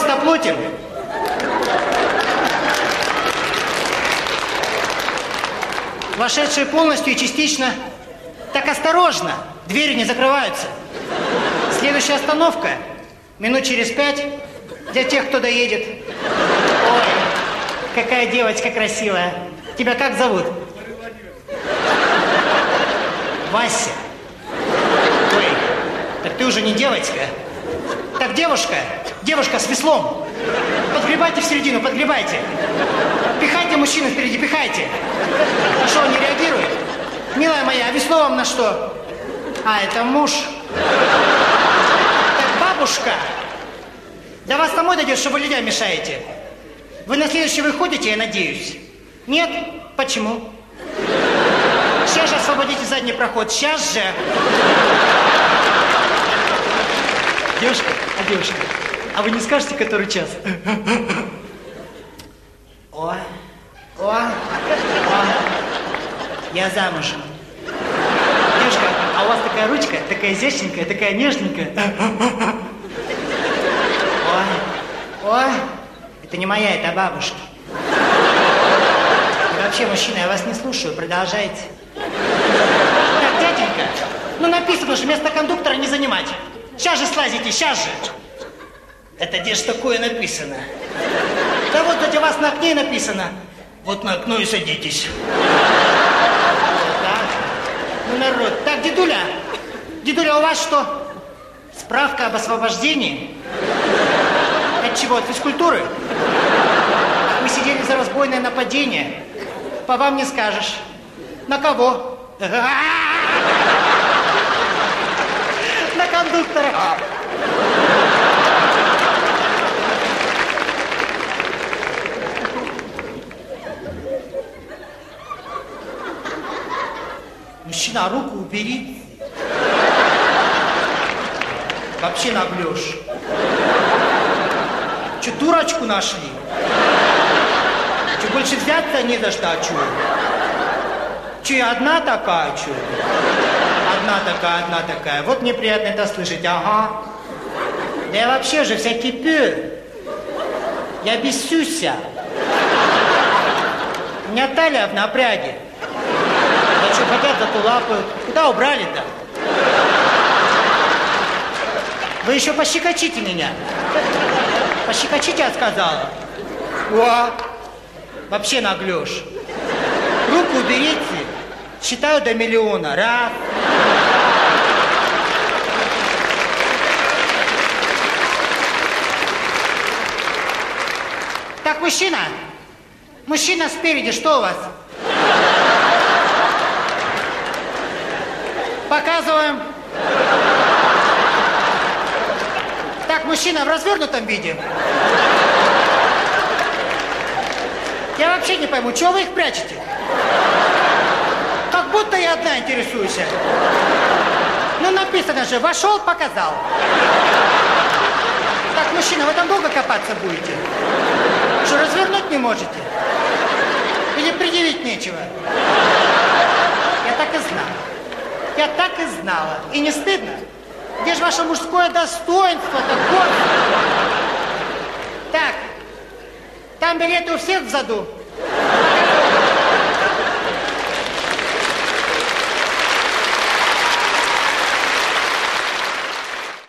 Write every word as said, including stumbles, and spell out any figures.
Стоплутин. Вошедшие полностью и частично. Так осторожно, двери не закрываются. Следующая остановка. Минут через пять. Для тех, кто доедет. Ой, какая девочка красивая. Тебя как зовут? Вася. Ой, так ты уже не девочка. Так, девушка, девушка с веслом. Подгребайте в середину, подгребайте. Пихайте мужчину впереди, пихайте. А что, он не реагирует? Милая моя, а весло вам на что? А, это муж. Так, бабушка. До вас домой дойдет, что вы людям мешаете. Вы на следующий выходите, я надеюсь. Нет? Почему? Сейчас же освободите задний проход. Сейчас же. Девушка, а девушка, а вы не скажете, который час? О, о, о, я замужем. Девушка, а у вас такая ручка, такая изящненькая, такая нежненькая. О, о, это не моя, это бабушки. И вообще, мужчина, я вас не слушаю, продолжайте. Так, дяденька, ну написано же, место кондуктора не занимать. Сейчас же слазите, сейчас же. Это где ж такое написано? Да вот для вас на окне написано. Вот на окно и садитесь. Да? Ну, народ. Так, дедуля, дедуля, у вас что? Справка об освобождении? От чего? От физкультуры? Вы сидели за разбойное нападение. По вам не скажешь. На кого? На кондуктора. А. Мужчина, руку убери. Вообще наглешь. Че, дурочку нашли? Че, больше взяться не за что, чё? Че, я одна такая, чё? Одна такая, одна такая. Вот мне приятно это слышать, ага. Да я вообще же вся кипю. Я бесюся. У меня талия в напряге. Да что хотят, зато лапают. Куда убрали-то? Вы еще пощекочите меня. Пощекочите, я сказала. О, вообще наглешь. Руку уберите. Считаю до миллиона. Раз. Так, мужчина. Мужчина спереди, что у вас? Показываем. Так, мужчина в развернутом виде. Я вообще не пойму, чего вы их прячете? Как будто я одна интересуюсь. Ну, написано же, вошел, показал. Так, мужчина, вы там долго копаться будете? Что, развернуть не можете? Или предъявить нечего? Я так и знала. Я так и знала. И не стыдно? Где же ваше мужское достоинство-то? Так, там билеты у всех в заду.